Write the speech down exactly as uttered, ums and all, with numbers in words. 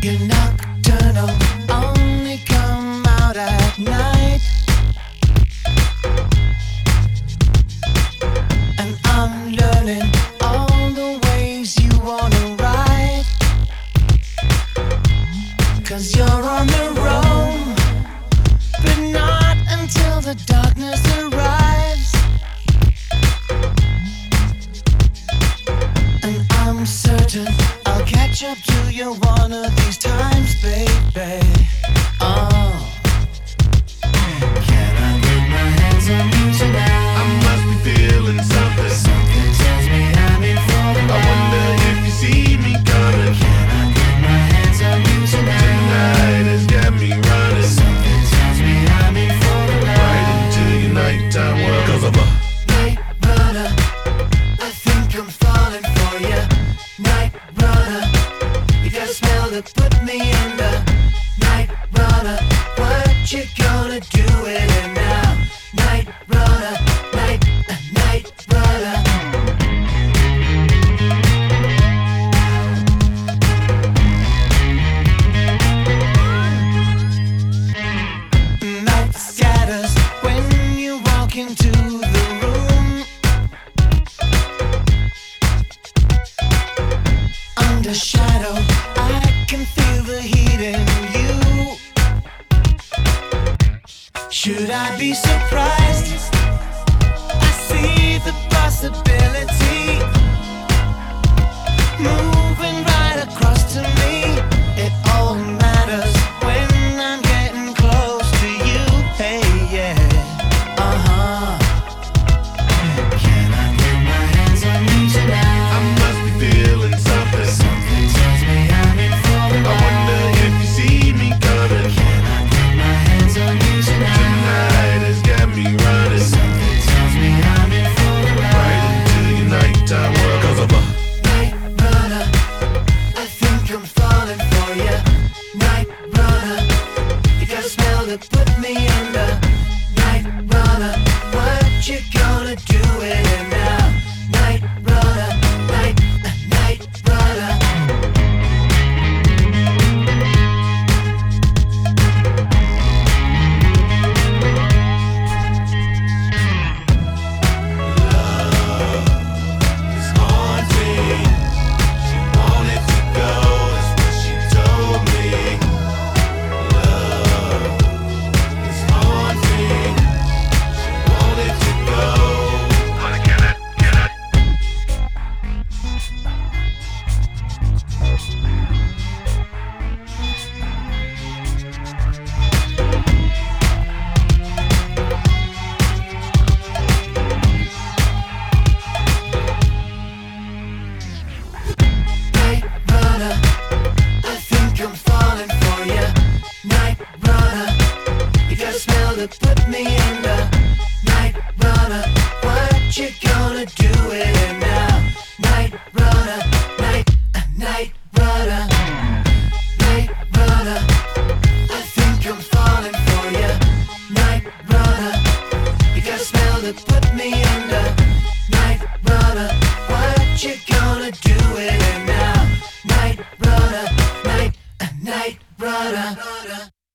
You're nocturnal, only come out at night. And I'm learning all the ways you wanna ride. Cause you're on the roam, but not until the darkness arrives. And I'm certain I'll catch up to you one of these times, baby. Oh, can I get my hands on you tonight? I must be feeling something. Something tells me I'm in for the I night. wonder if you see me coming. Can I get my hands on you tonight? Tonight has got me running Something tells me I'm in for the night. right into your nighttime world. Cause I'm a Night runner, I think I'm falling for you. Night runner, you got a smell that put me under. Night runner, what you gonna do with it now? Night runner, night, uh, night runner. Night scatters when you walk into the room. Under shadow, I can feel the heat in you. Should I be surprised? I see the possibility moving right across to me. It all matters when I'm getting close to you. Hey, yeah. Uh-huh. Can I get my hands on you tonight? I must be feeling something. Something tells me I'm in for the I night. wonder if you see me coming. Can I get my hands on you tonight? Tonight has got me running Something tells me I'm in for the right night. into your nighttime world. Cause I'm a Night runner, I think I'm falling for you. Night runner, you got a smell that put me under. Night runner, what you gonna do with it now? Night runner, night, uh, night runner. It's haunting. She wanted to go, that's what she told me. Love is haunting. She wanted to go. Honey, can I, can I? Night runner, I think I'm falling for you. Night runner, you got a smell that put me under. Night runner, what you gonna do with it now? Night runner, night, uh, night runner. Night runner, I think I'm falling for you. Night runner, you got a smell that put me